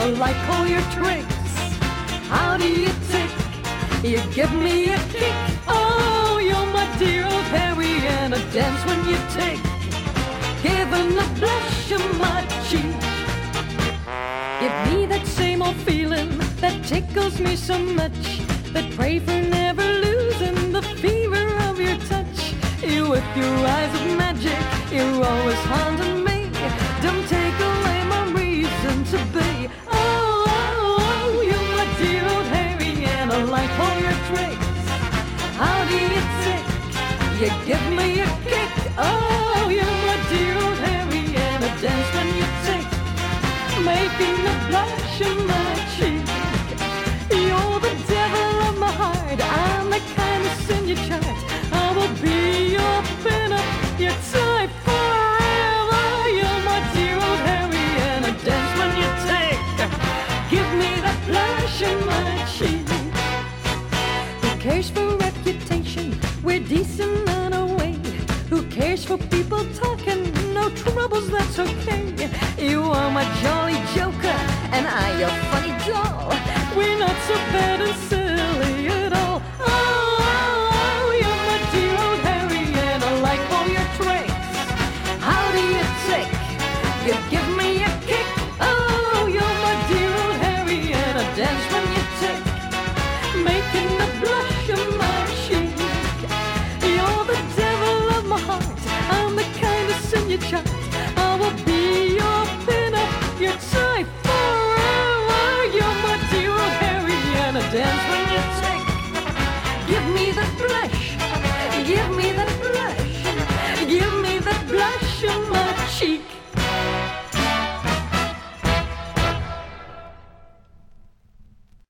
like all your tricks. How do you tick? You give me a kick. Oh, you're my dear old Harry, and I dance when you tick. Giving the blush of my cheek. Give me that same old feeling that tickles me so much, that pray for never losing the fever of your touch. You with your eyes of magic, you're always haunting me. Don't take away my reason to be. Oh, oh, oh, you're my dear old Harry, and I like all your tricks. How do you tick? You give me a kick. Oh, you're my dear old Harry, and I dance when you tick, making the blush in my cheek. You're the devil of my heart, I'm the kind of sin you chart. I will be your pin-up, your type forever. You're my dear old Harry, and I dance when you tick. Give me that blush in my cheek. Who cares for reputation? We're decent on our way. Who cares for people talking? No troubles, that's okay. You are my jolly joker, and I your funny doll. We're not so bad and silly at all. Oh, oh, oh, you're my dear old Harry, and I like all your tricks. How do you tick? You give me a kick. Oh, you're my dear old Harry, and I dance when you tick, making the blush of my cheek. You're the devil of my heart, I'm the kind of sin you chart. I will be your pin-up, your type forever. You're my dear old Harry, and I dance when you tick. Give me the blush